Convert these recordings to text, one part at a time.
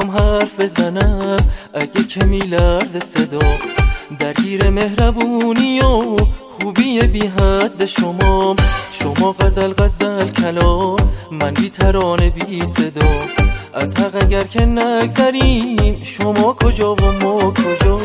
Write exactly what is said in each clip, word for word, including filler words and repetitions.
میخوام حرف بزنم اگه کمی لرز صدا، درگیر مهربونی و خوبی بی حد شما. شما غزل غزل کلام، من بی ترانه بی صدا. از حق اگر که نگذریم، شما کجا و ما کجا؟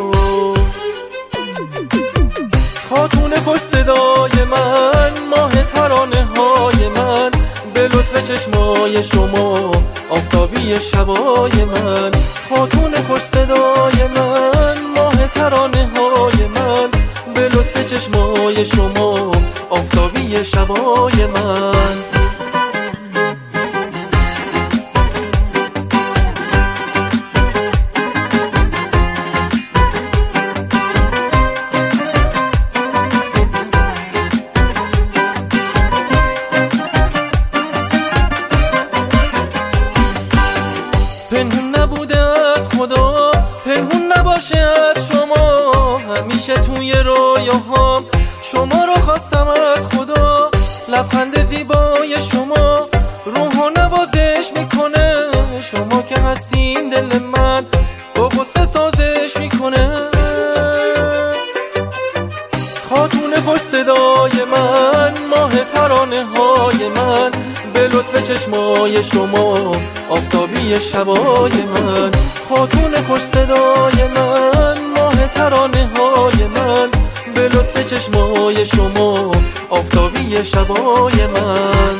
خاتون خوش صدای من، ماه ترانه های من، به لطف چشمای شما آفتابی شبای من. خاتون خوش صدای من، ماه ترانه های من، به لطف چشمای شما آفتابی شبای من. پنهون نبوده از خدا، پنهون نباشه از شما، همیشه توی رویاهام شما رو خواستم از خدا. لبخند زیبای شما روحو نوازش میکنه، شما که هستین دل من با غصه سازش میکنه. خاتون خوش صدای من، ماه ترانه های من، به لطف چشمای شما آفتابی شبای من. خاتون خوش صدای من، ماه ترانه های من، به لطف چشمای شما آفتابی شبای من.